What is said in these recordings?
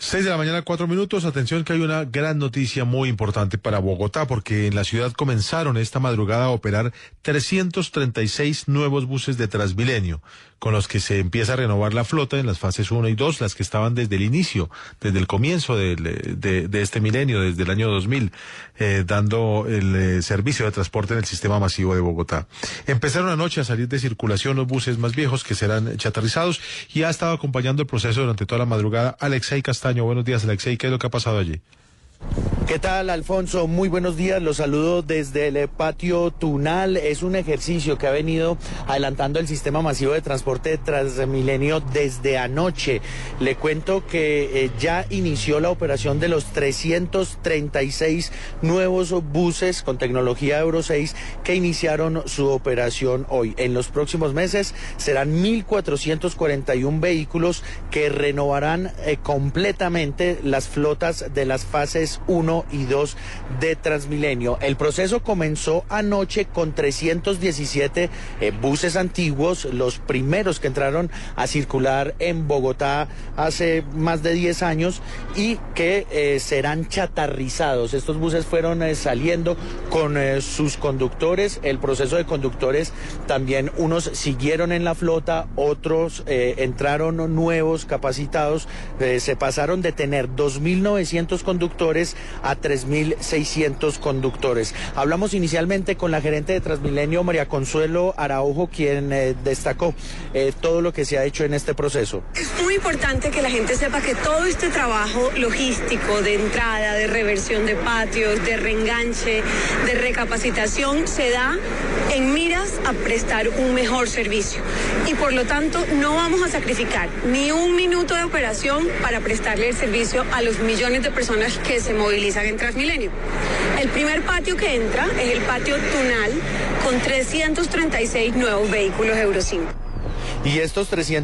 6 de la mañana, 4 minutos. Atención que hay una gran noticia muy importante para Bogotá, porque en la ciudad comenzaron esta madrugada a operar 336 nuevos buses de Transmilenio, con los que se empieza a renovar la flota en las fases 1 y 2, las que estaban desde el inicio, desde el comienzo de este milenio, desde el año 2000, dando el servicio de transporte en el sistema masivo de Bogotá. Empezaron anoche a salir de circulación los buses más viejos, que serán chatarrizados, y ha estado acompañando el proceso durante toda la madrugada Alexei Castaño. Buenos días, Alexei. ¿Qué es lo que ha pasado allí? ¿Qué tal, Alfonso? Muy buenos días, los saludo desde el patio Tunal. Es un ejercicio que ha venido adelantando el sistema masivo de transporte de Transmilenio desde anoche. Le cuento que ya inició la operación de los 336 nuevos buses con tecnología Euro 6 que iniciaron su operación hoy. En los próximos meses serán 1.441 vehículos que renovarán completamente las flotas de las fases 1 y 2 de Transmilenio. El proceso comenzó anoche con 317 buses antiguos, los primeros que entraron a circular en Bogotá hace más de 10 años y que serán chatarrizados. Estos buses fueron saliendo con sus conductores. El proceso de conductores también, unos siguieron en la flota, otros entraron nuevos, capacitados. Se pasaron de tener 2.900 conductores a 3.600 conductores. Hablamos inicialmente con la gerente de Transmilenio, María Consuelo Araujo, quien destacó todo lo que se ha hecho en este proceso. Es muy importante que la gente sepa que todo este trabajo logístico de entrada, de reversión de patios, de reenganche, de recapacitación, se da en miras a prestar un mejor servicio. Y por lo tanto no vamos a sacrificar ni un minuto de operación para prestarle el servicio a los millones de personas que se movilizan en Transmilenio. El primer patio que entra es el patio Tunal con 336 nuevos vehículos Euro 5. Y estos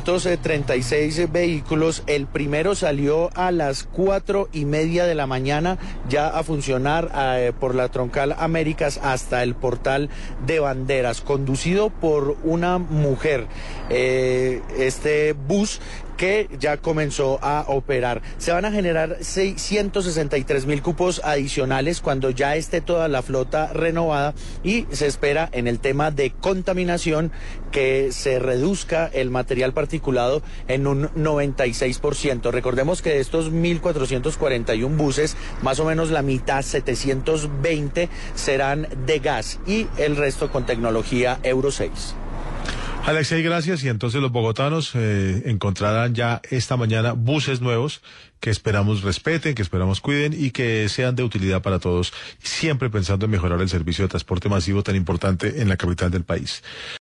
336 vehículos, el primero salió a las 4:30 de la mañana ya a funcionar por la Troncal Américas hasta el Portal de Banderas, conducido por una mujer. Este bus que ya comenzó a operar. Se van a generar 163.000 cupos adicionales cuando ya esté toda la flota renovada, y se espera en el tema de contaminación que se reduzca el material particulado en un 96%. Recordemos que de estos 1.441 buses, más o menos la mitad, 720, serán de gas y el resto con tecnología Euro 6. Alexei, gracias. Y entonces los bogotanos encontrarán ya esta mañana buses nuevos que esperamos respeten, que esperamos cuiden y que sean de utilidad para todos, siempre pensando en mejorar el servicio de transporte masivo tan importante en la capital del país.